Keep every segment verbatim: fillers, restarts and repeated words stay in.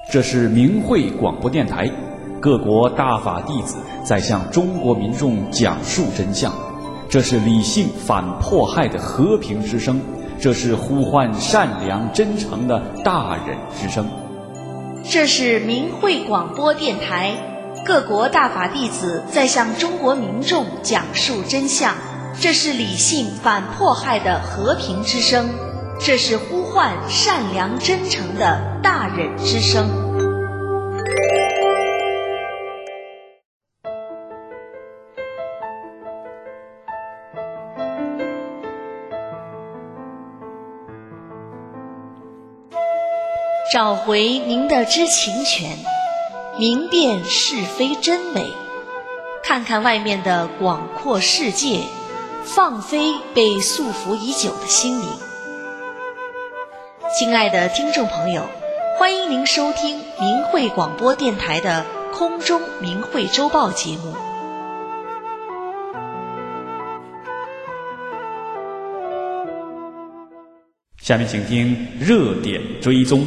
这是明慧广播电台，各国大法弟子在向中国民众讲述真相。这是理性反迫害的和平之声，这是呼唤善良真诚的大忍之声。 这是明慧广播电台，各国大法弟子在向中国民众讲述真相。这是理性反迫害的和平之声，这是呼唤善良真诚的大忍之声。找回您的知情权，明辨是非真伪，看看外面的广阔世界，放飞被束缚已久的心灵。亲爱的听众朋友，欢迎您收听明慧广播电台的空中明慧周报节目。 下面请听热点追踪。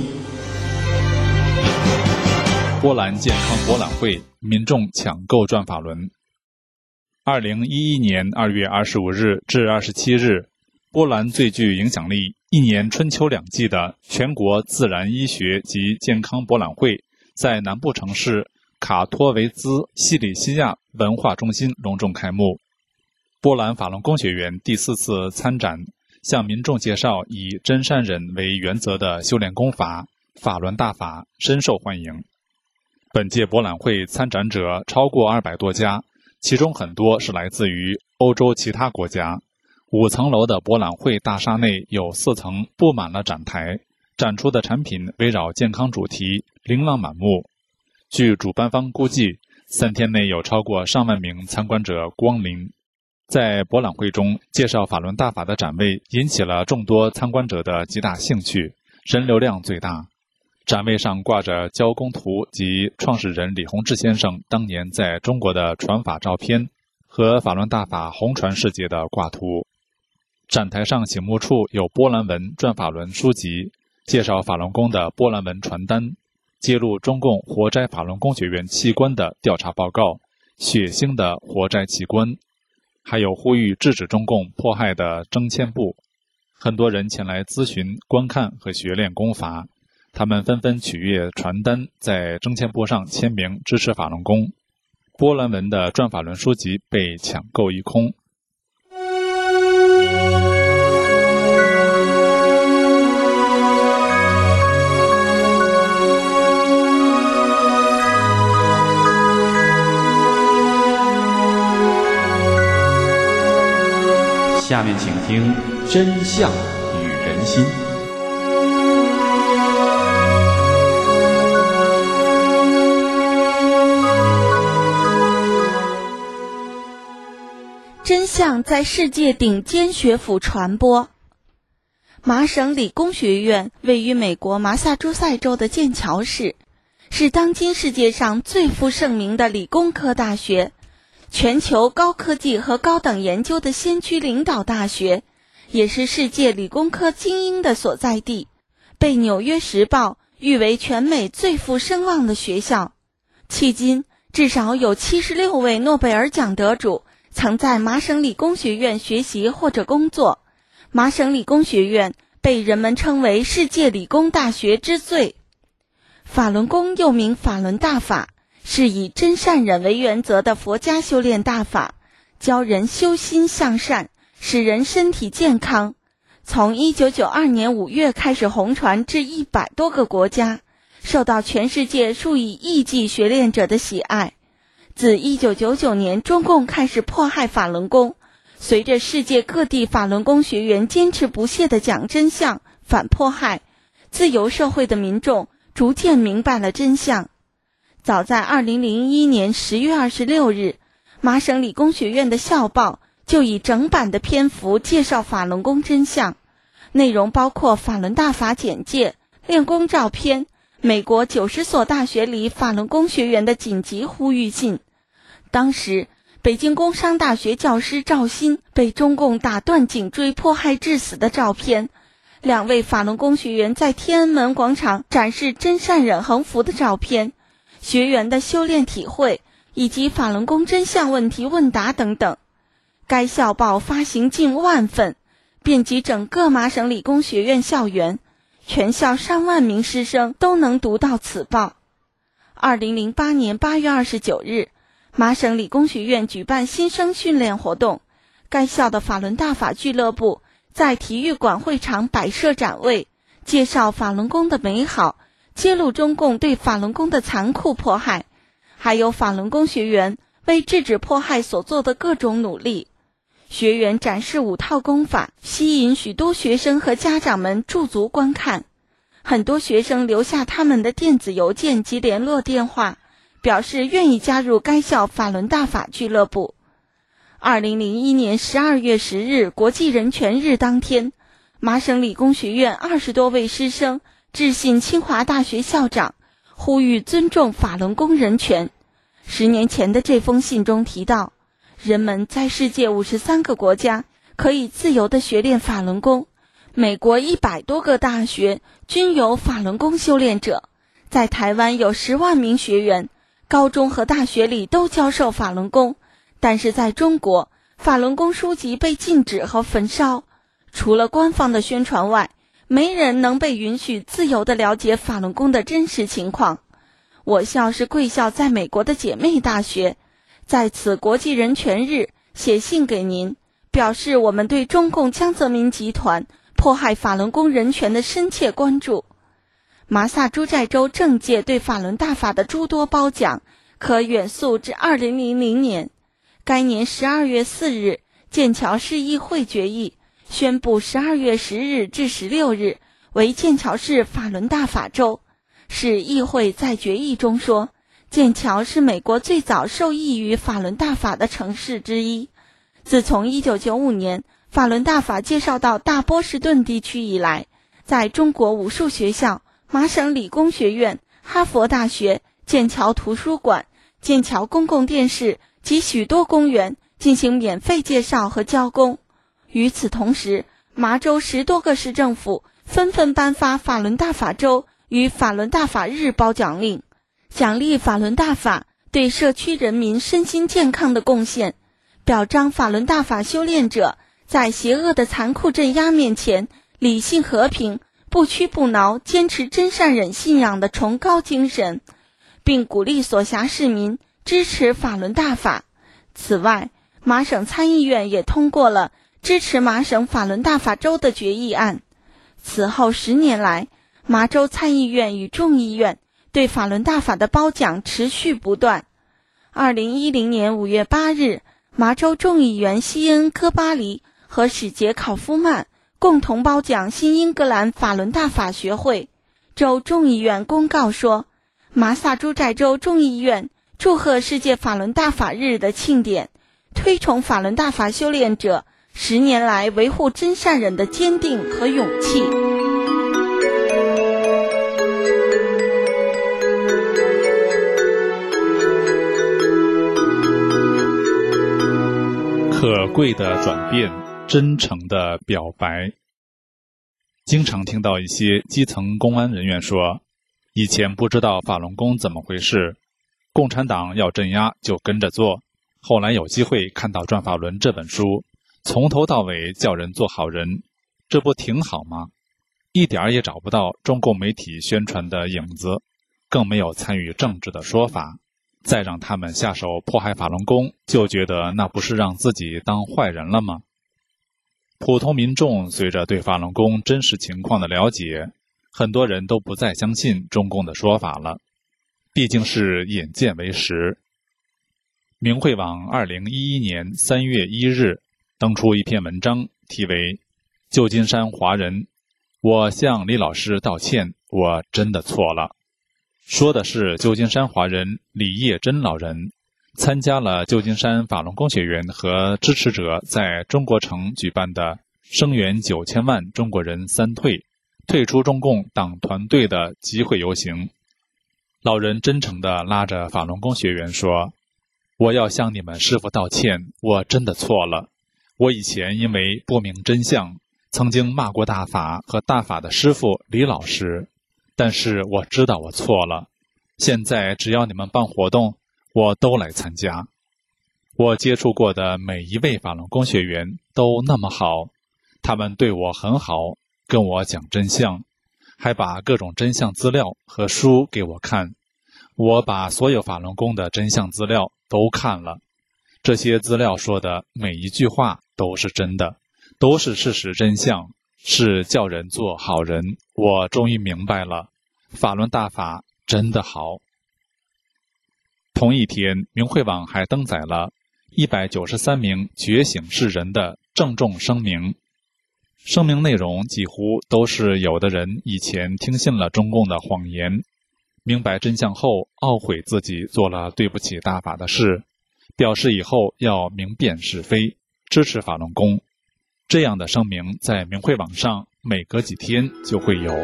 波兰健康博览会，民众抢购转法轮。二零一一年二月二十五日至二十七日，波兰最具影响力、一年春秋两季的全国自然医学及健康博览会，在南部城市卡托维兹西里西亚文化中心隆重开幕。波兰法轮功学员第四次参展，向民众介绍以真善忍为原则的修炼功法法轮大法，深受欢迎。本届博览会参展者超过二百多家，其中很多是来自于欧洲其他国家。五层楼的博览会大厦内有四层布满了展台，展出的产品围绕健康主题，琳琅满目。据主办方估计，三天内有超过上万名参观者光临。在博览会中，介绍法轮大法的展位引起了众多参观者的极大兴趣，人流量最大。展位上挂着交工图及创始人李洪志先生当年在中国的传法照片和法轮大法红传世界的挂图。展台上醒目处有波兰文转法轮书籍，介绍法轮功的波兰文传单，揭露中共活摘法轮功学员器官的调查报告，血腥的活摘器官，还有呼吁制止中共迫害的征签簿。很多人前来咨询、观看和学练功法，他们纷纷取阅传单，在征签簿上签名支持法轮功。波兰文的转法轮书籍被抢购一空。 下面请听真相与人心。 真相在世界顶尖学府传播。麻省理工学院位于美国麻萨诸塞州的剑桥市，是当今世界上最负盛名的理工科大学，全球高科技和高等研究的先驱领导大学，也是世界理工科精英的所在地，被《纽约时报》誉为全美最负声望的学校。迄今，至少有七十六位诺贝尔奖得主曾在麻省理工学院学习或者工作。麻省理工学院被人们称为世界理工大学之最。法轮功又名法轮大法，是以真善忍为原则的佛家修炼大法，教人修心向善，使人身体健康。从一九九二年五月开始红传至一百多个国家，受到全世界数以亿计学练者的喜爱。自一九九九年中共开始迫害法轮功，随着世界各地法轮功学员坚持不懈地讲真相、反迫害，自由社会的民众逐渐明白了真相。早在二零零一年十月二十六日，麻省理工学院的校报就以整版的篇幅介绍法轮功真相，内容包括法轮大法简介、练功照片、美国九十所大学里法轮功学员的紧急呼吁信。当时，北京工商大学教师赵鑫被中共打断颈椎迫害致死的照片， 两位法轮功学员在天安门广场展示真善忍横幅的照片、学员的修炼体会以及法轮功真相问题问答等等。该校报发行近万份，遍及整个麻省理工学院校园，全校上万名师生都能读到此报。二零零八年八月二十九日，麻省理工学院举办新生训练活动，该校的法轮大法俱乐部在体育馆会场摆设展位，介绍法轮功的美好，揭露中共对法轮功的残酷迫害，还有法轮功学员为制止迫害所做的各种努力。学员展示五套功法，吸引许多学生和家长们驻足观看。很多学生留下他们的电子邮件及联络电话，表示愿意加入该校法轮大法俱乐部。二零零一年十二月十日国际人权日当天，麻省理工学院二十多位师生致信清华大学校长，呼吁尊重法轮功人权。十年前的这封信中提到，人们在世界五十三个国家可以自由地学练法轮功，美国一百多个大学均有法轮功修炼者，在台湾有十万名学员，高中和大学里都教授法轮功。但是在中国，法轮功书籍被禁止和焚烧，除了官方的宣传外，没人能被允许自由地了解法轮功的真实情况。我校是贵校在美国的姐妹大学，在此国际人权日写信给您，表示我们对中共江泽民集团迫害法轮功人权的深切关注。麻萨诸塞州政界对法轮大法的诸多褒奖，可远溯至二零零零年。该年十二月四日，剑桥市议会决议宣布十二月十日至十六日为剑桥市法轮大法周。市议会在决议中说，剑桥是美国最早受益于法轮大法的城市之一。自从一九九五年法轮大法介绍到大波士顿地区以来，在中国武术学校、麻省理工学院、哈佛大学、剑桥图书馆、剑桥公共电视及许多公园进行免费介绍和教功。与此同时，麻州十多个市政府纷纷颁发法轮大法周与法轮大法日褒奖令，奖励法轮大法对社区人民身心健康的贡献，表彰法轮大法修炼者在邪恶的残酷镇压面前理性和平、不屈不挠、坚持真善忍信仰的崇高精神，并鼓励所辖市民支持法轮大法。此外，麻省参议院也通过了支持麻省法轮大法周的决议案。此后十年来，麻州参议院与众议院对法轮大法的褒奖持续不断。二零一零年五月八日，麻州众议员西恩·科巴黎和史杰·考夫曼共同褒奖新英格兰法轮大法学会。州众议院公告说，麻萨诸塞州众议院祝贺世界法轮大法日的庆典，推崇法轮大法修炼者十年来维护真善忍的坚定和勇气。 可贵的转变，真诚的表白。经常听到一些基层公安人员说，以前不知道法轮功怎么回事，共产党要镇压就跟着做，后来有机会看到《转法轮》这本书，从头到尾叫人做好人，这不挺好吗？一点也找不到中共媒体宣传的影子，更没有参与政治的说法。再让他们下手迫害法轮功，就觉得那不是让自己当坏人了吗？普通民众随着对法轮功真实情况的了解，很多人都不再相信中共的说法了，毕竟是眼见为实。明慧网二零一一年三月一日登出一篇文章，题为《旧金山华人，我向李老师道歉，我真的错了》。说的是旧金山华人李业珍老人参加了旧金山法轮功学员和支持者在中国城举办的声援九千万中国人三退退出中共党团队的集会游行。老人真诚地拉着法轮功学员说，我要向你们师父道歉，我真的错了，我以前因为不明真相， 曾经骂过大法和大法的师傅李老师，但是我知道我错了。现在只要你们办活动，我都来参加。我接触过的每一位法轮功学员都那么好，他们对我很好，跟我讲真相，还把各种真相资料和书给我看。我把所有法轮功的真相资料都看了，这些资料说的每一句话都是真的，都是事实真相，是叫人做好人。我终于明白了，法轮大法真的好。同一天，明慧网还登载了一百九十三名觉醒世人的郑重声明。声明内容几乎都是有的人以前听信了中共的谎言，明白真相后懊悔自己做了对不起大法的事，表示以后要明辨是非，支持法轮功。这样的声明在明慧网上每隔几天就会有。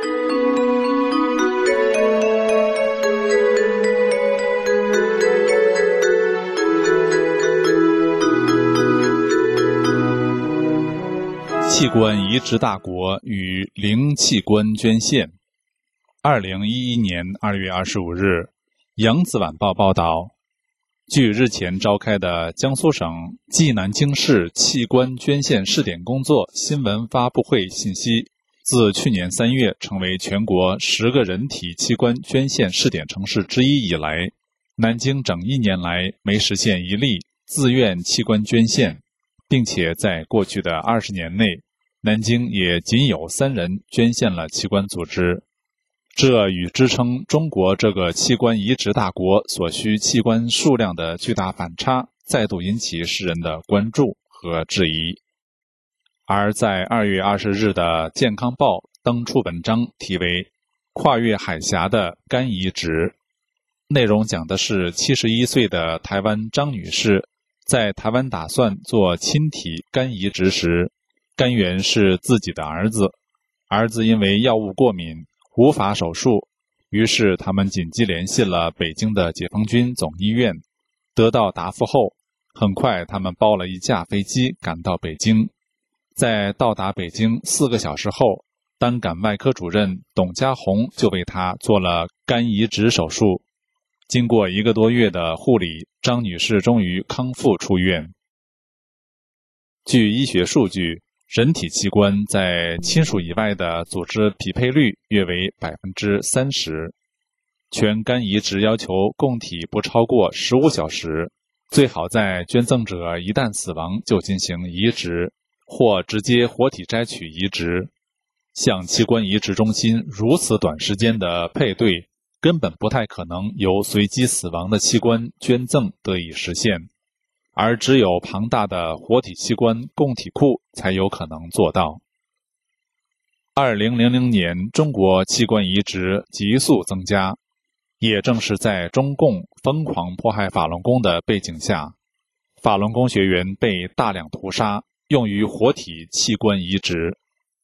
器官移植大国与零器官捐献。二零一一年二月二十五日，扬子晚报报道，据日前召开的江苏省济南京市器官捐献试点工作新闻发布会信息，自去年三月成为全国十个人体器官捐献试点城市之一以来，南京整一年来没实现一例自愿器官捐献，并且在过去的二十年内，南京也仅有三人捐献了器官组织。这与支撑中国这个器官移植大国所需器官数量的巨大反差，再度引起世人的关注和质疑。而在二月二十日的健康报登出文章，题为《跨越海峡的肝移植》，内容讲的是七十一岁的台湾张女士在台湾打算做亲体肝移植时，肝源是自己的儿子，儿子因为药物过敏无法手术，于是他们紧急联系了北京的解放军总医院，得到答复后，很快他们包了一架飞机赶到北京。在到达北京四个小时后，单感外科主任董家红就为他做了肝移植手术。经过一个多月的护理，张女士终于康复出院。据医学数据，人体器官在亲属以外的组织匹配率约为 百分之三十。 全肝移植要求供体不超过十五小时，最好在捐赠者一旦死亡就进行移植，或直接活体摘取移植。像器官移植中心如此短时间的配对，根本不太可能由随机死亡的器官捐赠得以实现，而只有庞大的活体器官供体库才有可能做到。二零零零年，中国器官移植急速增加，也正是在中共疯狂迫害法轮功的背景下，法轮功学员被大量屠杀，用于活体器官移植。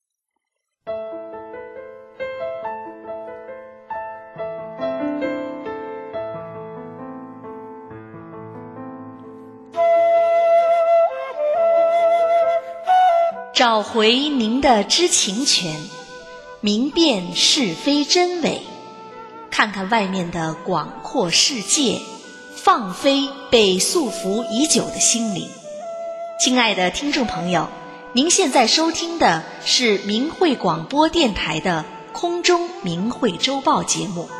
找回您的知情权，明辨是非真伪，看看外面的广阔世界，放飞被束缚已久的心灵。亲爱的听众朋友，您现在收听的是明慧广播电台的空中明慧周报节目。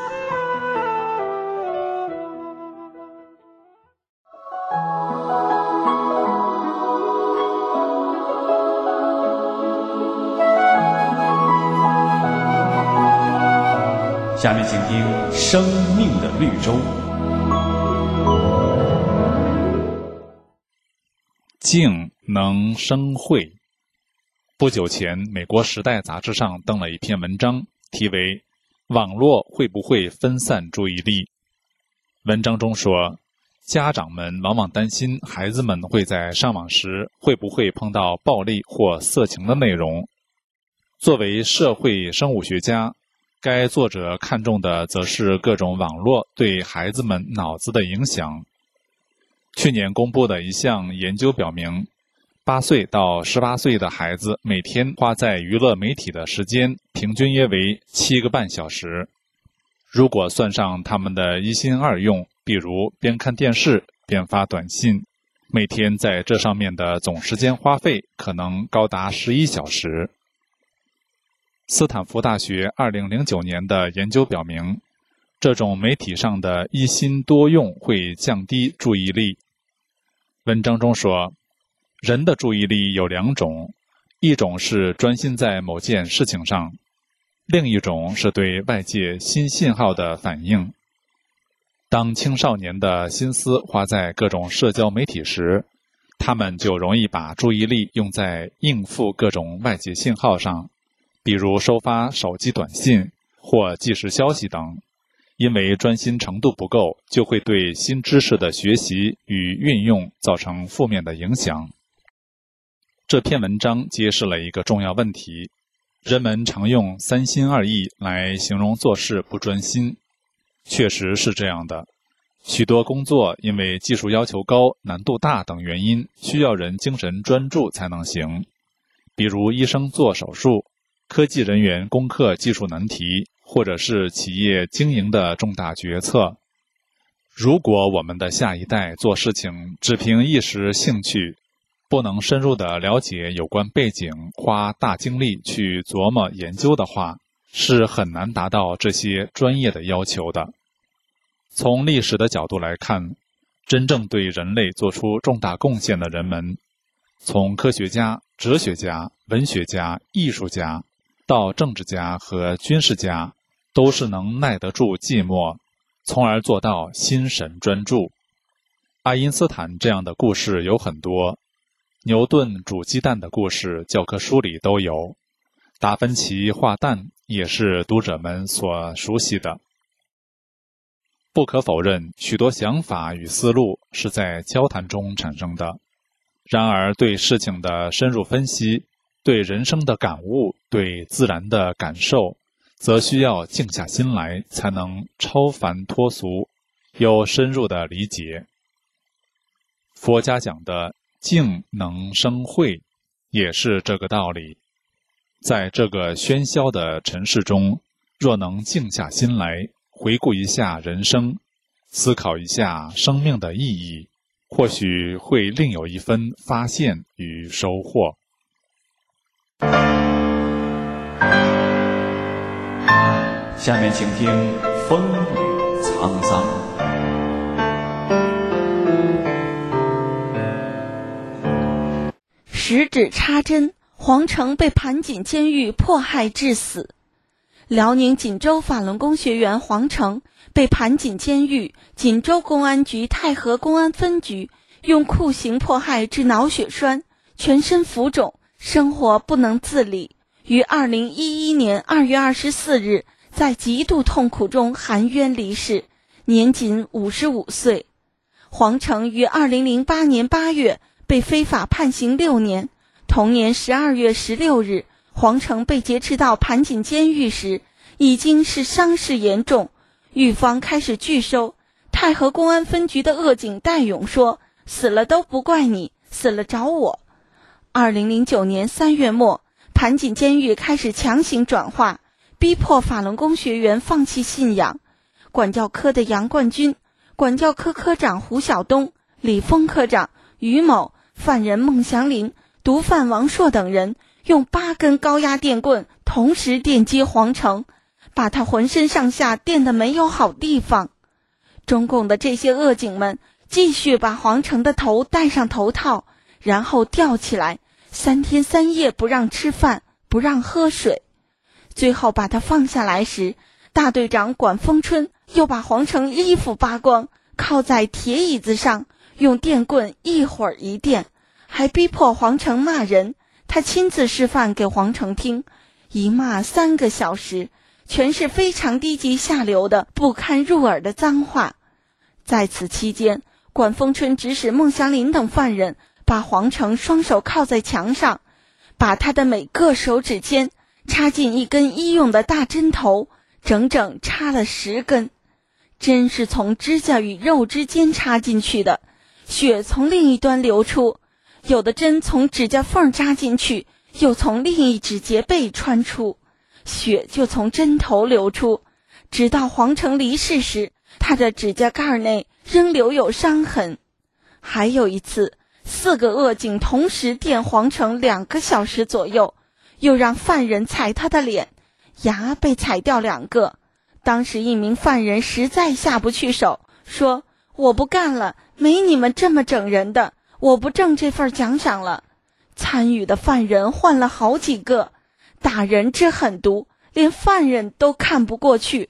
下面请听《生命的绿洲》。 静能生慧。不久前，美国《时代》杂志上登了一篇文章，题为《网络会不会分散注意力》。文章中说，家长们往往担心孩子们会在上网时会不会碰到暴力或色情的内容。作为社会生物学家，该作者看重的则是各种网络对孩子们脑子的影响。去年公布的一项研究表明， 八岁到十八岁的孩子每天花在娱乐媒体的时间平均约为七个半小时。如果算上他们的一心二用，比如边看电视边发短信，每天在这上面的总时间花费可能高达十一小时。斯坦福大学二零零九年的研究表明，这种媒体上的一心多用会降低注意力。文章中说，人的注意力有两种，一种是专心在某件事情上，另一种是对外界新信号的反应。当青少年的心思花在各种社交媒体时，他们就容易把注意力用在应付各种外界信号上，比如收发手机短信或即时消息等。因为专心程度不够，就会对新知识的学习与运用造成负面的影响。这篇文章揭示了一个重要问题，人们常用三心二意来形容做事不专心。确实是这样的，许多工作因为技术要求高、难度大等原因，需要人精神专注才能行。比如医生做手术，科技人员攻克技术难题，或者是企业经营的重大决策。如果我们的下一代做事情只凭一时兴趣，不能深入地了解有关背景，花大精力去琢磨研究的话，是很难达到这些专业的要求的。从历史的角度来看，真正对人类做出重大贡献的人们，从科学家、哲学家、文学家、艺术家到政治家和军事家，都是能耐得住寂寞，从而做到心神专注。爱因斯坦这样的故事有很多，牛顿煮鸡蛋的故事教科书里都有，达芬奇画蛋也是读者们所熟悉的。不可否认，许多想法与思路是在交谈中产生的。然而，对事情的深入分析，对人生的感悟，对自然的感受，则需要静下心来，才能超凡脱俗，有深入的理解。佛家讲的静能生慧，也是这个道理。在这个喧嚣的尘世中，若能静下心来，回顾一下人生，思考一下生命的意义，或许会另有一番发现与收获。 下面请听风雨沧桑。 十指插针，黄成被盘锦监狱迫害致死。辽宁锦州法轮功学员黄成被盘锦监狱锦州公安局太和公安分局用酷刑迫害致脑血栓，全身浮肿，生活不能自理，于二零一一年二月二十四日在极度痛苦中含冤离世，年仅五十五岁。黄成于二零零八年八月被非法判刑六年，同年十二月十六日，黄成被劫持到盘锦监狱时，已经是伤势严重，狱方开始拒收。太和公安分局的恶警戴勇说：“死了都不怪你，死了找我。”二零零九年三月末，盘锦监狱开始强行转化，逼迫法轮功学员放弃信仰。管教科的杨冠军、管教科科长胡晓东、李峰科长、于某、犯人孟祥林、毒贩王硕等人用八根高压电棍同时电击黄成，把他浑身上下电得没有好地方。中共的这些恶警们继续把黄成的头戴上头套，然后吊起来，三天三夜不让吃饭，不让喝水。最后把他放下来时，大队长管风春又把黄成衣服扒光，靠在铁椅子上，用电棍一会儿一电，还逼迫黄成骂人。他亲自示范给黄成听，一骂三个小时，全是非常低级下流的不堪入耳的脏话。在此期间，管风春指使孟祥林等犯人把黄成双手铐在墙上，把他的每个手指间插进一根医用的大针头，整整插了十根。针是从指甲与肉之间插进去的，血从另一端流出， 有的针从指甲缝扎进去，又从另一指节背穿出，血就从针头流出，直到黄成离世时，他的指甲盖内仍留有伤痕。还有一次，四个恶警同时电黄成两个小时左右，又让犯人踩他的脸，牙被踩掉两个。当时一名犯人实在下不去手，说：我不干了，没你们这么整人的，我不挣这份奖赏了。参与的犯人换了好几个，打人之狠毒，连犯人都看不过去。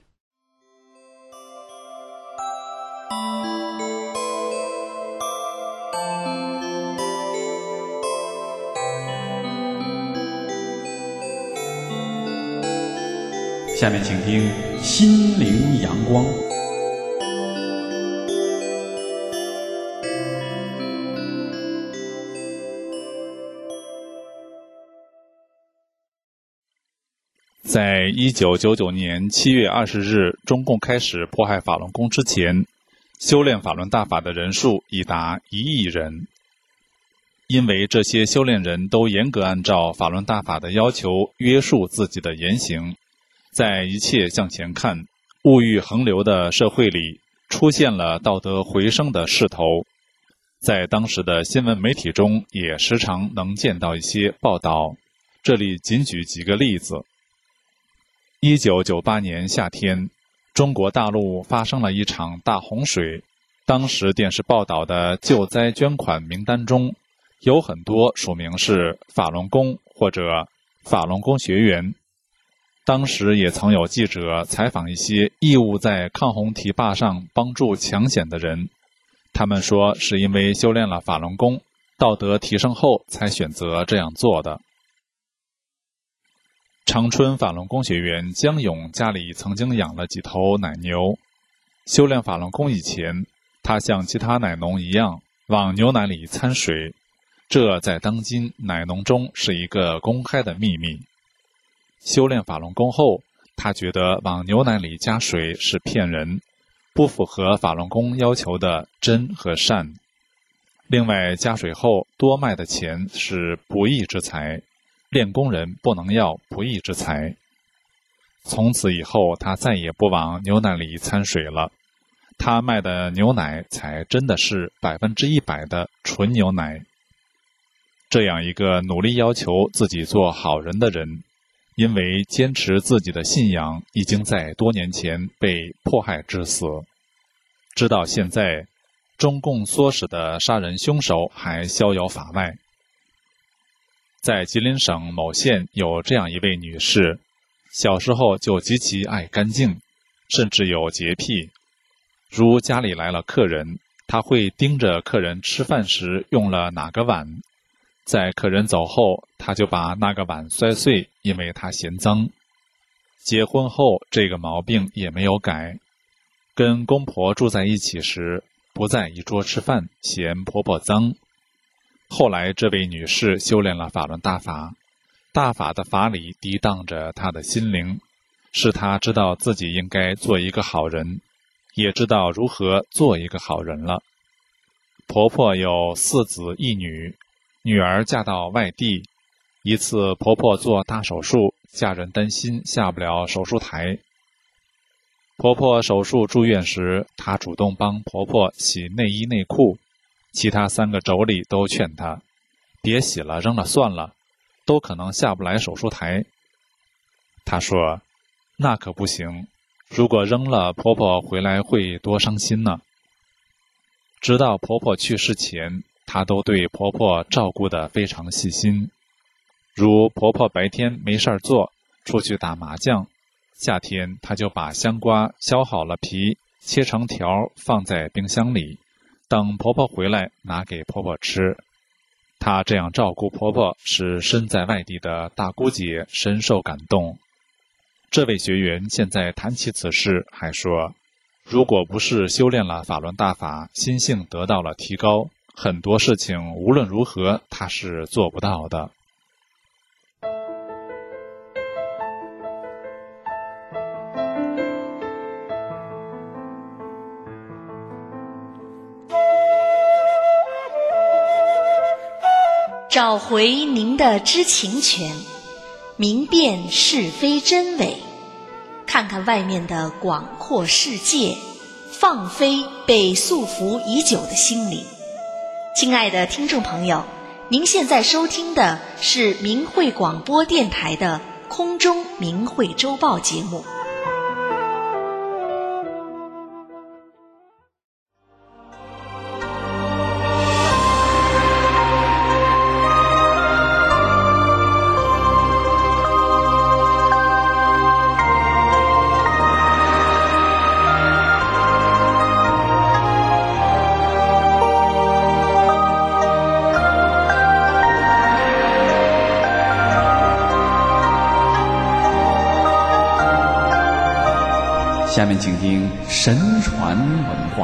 下面请听《心灵阳光》。 在一九九九年七月二十日中共开始迫害法轮功之前，修炼法轮大法的人数已达一亿人。因为这些修炼人都严格按照法轮大法的要求约束自己的言行，在一切向前看、物欲横流的社会里，出现了道德回升的势头。在当时的新闻媒体中，也时常能见到一些报道。这里仅举几个例子。一九九八年夏天，中国大陆发生了一场大洪水。当时电视报道的救灾捐款名单中，有很多署名是法轮功或者法轮功学员。当时也曾有记者采访一些义务在抗洪堤坝上帮助抢险的人，他们说是因为修炼了法轮功，道德提升后才选择这样做的。长春法轮功学员江勇家里曾经养了几头奶牛，修炼法轮功以前，他像其他奶农一样往牛奶里掺水，这在当今奶农中是一个公开的秘密。修炼法轮功后，他觉得往牛奶里加水是骗人，不符合法轮功要求的真和善。另外，加水后多卖的钱是不义之财，练功人不能要不义之财。从此以后，他再也不往牛奶里掺水了。他卖的牛奶才真的是百分之一百的纯牛奶。这样一个努力要求自己做好人的人，因为坚持自己的信仰，已经在多年前被迫害致死。直到现在，中共唆使的杀人凶手还逍遥法外。在吉林省某县有这样一位女士，小时候就极其爱干净，甚至有洁癖。如家里来了客人，她会盯着客人吃饭时用了哪个碗，在客人走后，她就把那个碗摔碎，因为她嫌脏。结婚后，这个毛病也没有改。跟公婆住在一起时，不在一桌吃饭，嫌婆婆脏。后来这位女士修炼了法轮大法，大法的法理涤荡着她的心灵，使她知道自己应该做一个好人，也知道如何做一个好人了。婆婆有四子一女，女儿嫁到外地。一次婆婆做大手术，家人担心下不了手术台。婆婆手术住院时，她主动帮婆婆洗内衣内裤，其他三个妯娌都劝她别洗了，扔了算了，都可能下不来手术台。她说那可不行，如果扔了，婆婆回来会多伤心呢。直到婆婆去世前，她都对婆婆照顾得非常细心。如婆婆白天没事儿做，出去打麻将，夏天她就把香瓜削好了皮，切成条放在冰箱里，等婆婆回来拿给婆婆吃。她这样照顾婆婆，使身在外地的大姑姐深受感动。这位学员现在谈起此事还说，如果不是修炼了法轮大法，心性得到了提高，很多事情无论如何她是做不到的。 找回您的知情权，明辨是非真伪，看看外面的广阔世界，放飞被束缚已久的心灵。亲爱的听众朋友，您现在收听的是明慧广播电台的空中明慧周报节目。 下面请听神传文化。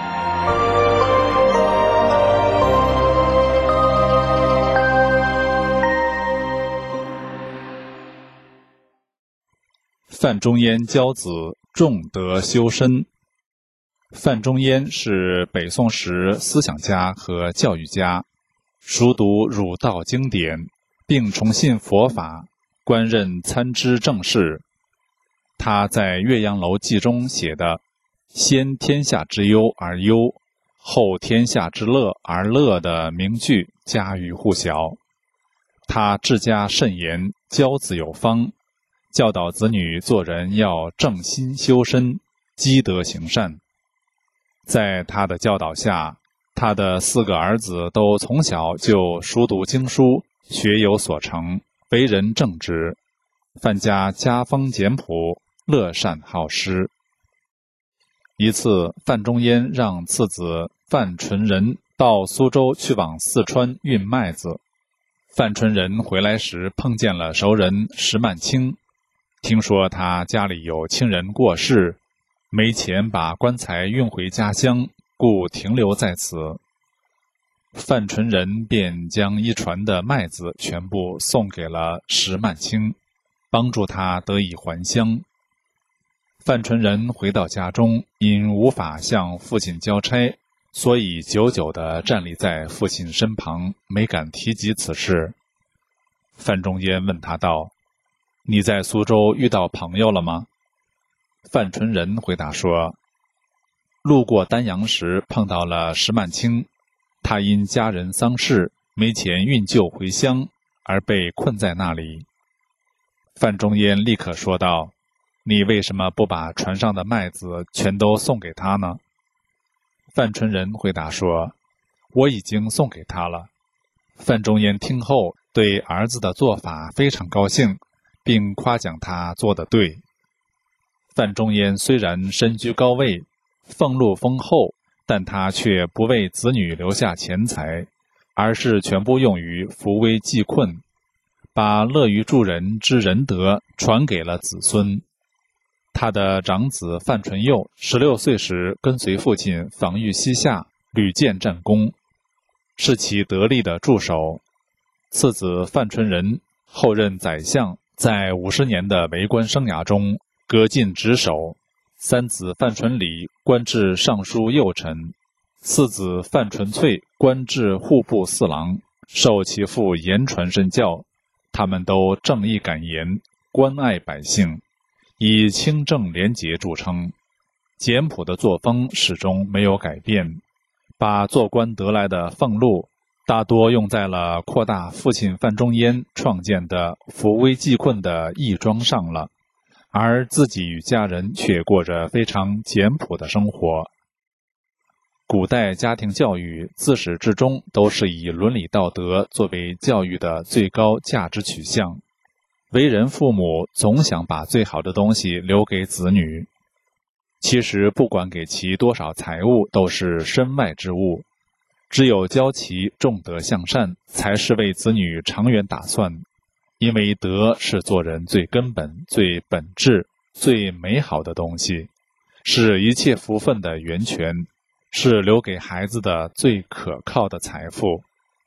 范仲淹教子重德修身。范仲淹是北宋时思想家和教育家，熟读儒道经典，并崇信佛法，官任参知政事。他在《岳阳楼记》中写的“先天下之忧而忧，后天下之乐而乐”的名句家喻户晓。他治家慎言，教子有方，教导子女做人要正心修身，积德行善。在他的教导下，他的四个儿子都从小就熟读经书，学有所成，为人正直。范家家风简朴，乐善好施。一次，范仲淹让次子范纯仁到苏州去往四川运麦子。范纯仁回来时碰见了熟人石曼青，听说他家里有亲人过世，没钱把棺材运回家乡，故停留在此。范纯仁便将一船的麦子全部送给了石曼青，帮助他得以还乡。范纯仁回到家中，因无法向父亲交差，所以久久地站立在父亲身旁，没敢提及此事。范仲淹问他道：“你在苏州遇到朋友了吗？”范纯仁回答说：“路过丹阳时碰到了石曼青，他因家人丧事，没钱运柩回乡，而被困在那里。”范仲淹立刻说道：“你为什么不把船上的麦子全都送给他呢？”范纯仁回答说：“我已经送给他了。”范仲淹听后对儿子的做法非常高兴，并夸奖他做得对。范仲淹虽然身居高位，俸禄丰厚，但他却不为子女留下钱财，而是全部用于扶危济困，把乐于助人之仁德传给了子孙。他的长子范纯佑十六岁时跟随父亲防御西夏，屡建战功，是其得力的助手。次子范纯仁后任宰相，在五十年的为官生涯中各尽职守。三子范纯礼官至尚书右丞，四子范纯粹官至户部侍郎，受其父言传身教。他们都正义敢言，关爱百姓，以清正廉洁著称，简朴的作风始终没有改变，把做官得来的俸禄大多用在了扩大父亲范仲淹创建的扶危济困的义庄上了，而自己与家人却过着非常简朴的生活。古代家庭教育自始至终都是以伦理道德作为教育的最高价值取向，为人父母总想把最好的东西留给子女。其实不管给其多少财物都是身外之物，只有教其重德向善，才是为子女长远打算。因为德是做人最根本、最本质、最美好的东西，是一切福分的源泉，是留给孩子的最可靠的财富。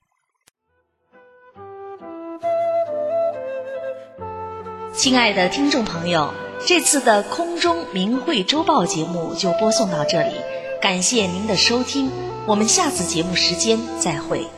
亲爱的听众朋友，这次的空中明慧周报节目就播送到这里，感谢您的收听，我们下次节目时间再会。